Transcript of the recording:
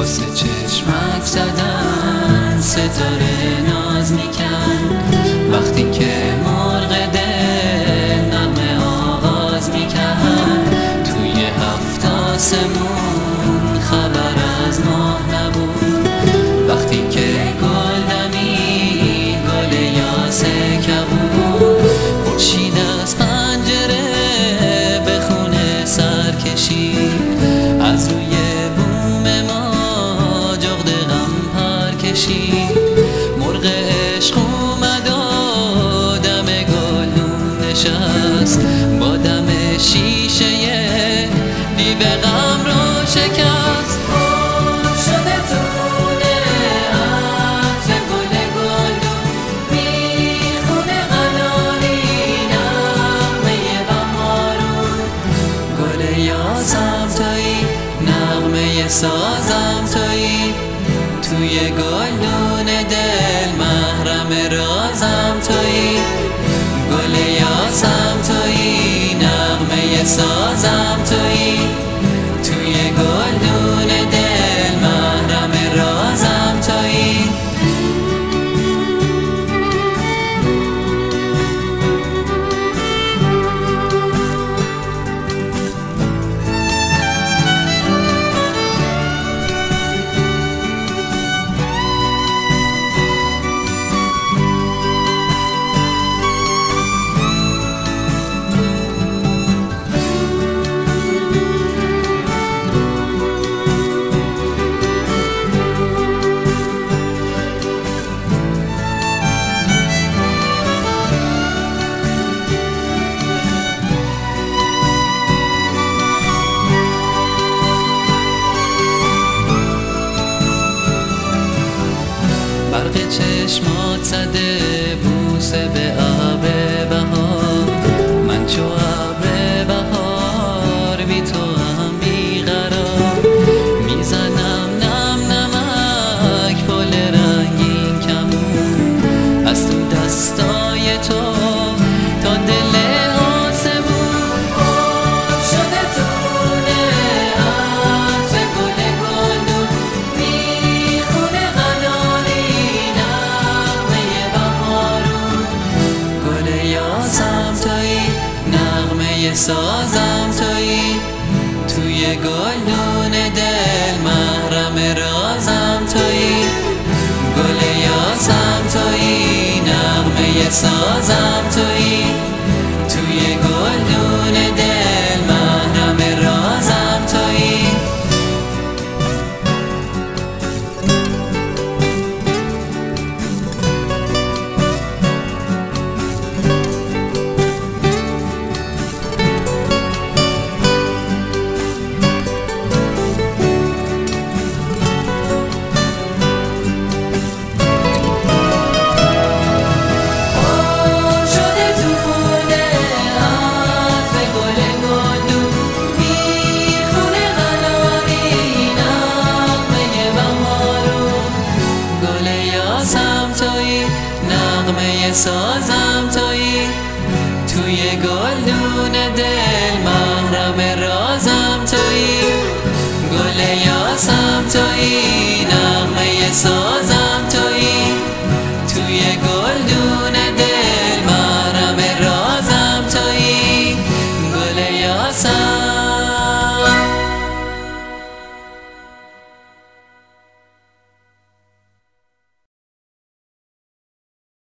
واسه چشمک زدن ستاره ناز میکن، وقتی که مرغ دل نغمه آواز میکن. توی هفت آسمون خبر از ماه نبود، وقتی که گل دمید گل یاسه کبود. خورشید از پنجره به خونه سر کشید، از روی بوم ما جغد غم پر کشید. مرغ عشق اومد و دم گلدون نشست، با دم شیشه دیو غم رو شکست. شده تو خونه عطر گل گلدون، میخونه قناری نغمه بهارون. گل یاسم تویی، نغمه سازم تویی، توی گلدون دل محرم رازم تویی. گل یاسم تویی، نغمه سازم تویی، توی گلدون دل محرم رازم تویی. برق چشمات زده بوسه به آب بهار، من چو ابر بهار بی تو هم بیقرار. میزنم نم نمک پل رنگین کمون، از تو دستای تو تا دل آسمون. شده تو خونه عطر گل گلدون، میخونه قناری نغمه بهارون. گل یاسم تویی، نغمه سازم تویی، توی گلدون دل محرم رازم تویی. گل یاسم تویی، نغمه سازم تویی، توی گلدون دل محرم رازم تویی. نغمه سازم تویی، توی گلدون دل محرم رازم تویی. گل یاسم تویی، نغمه سازم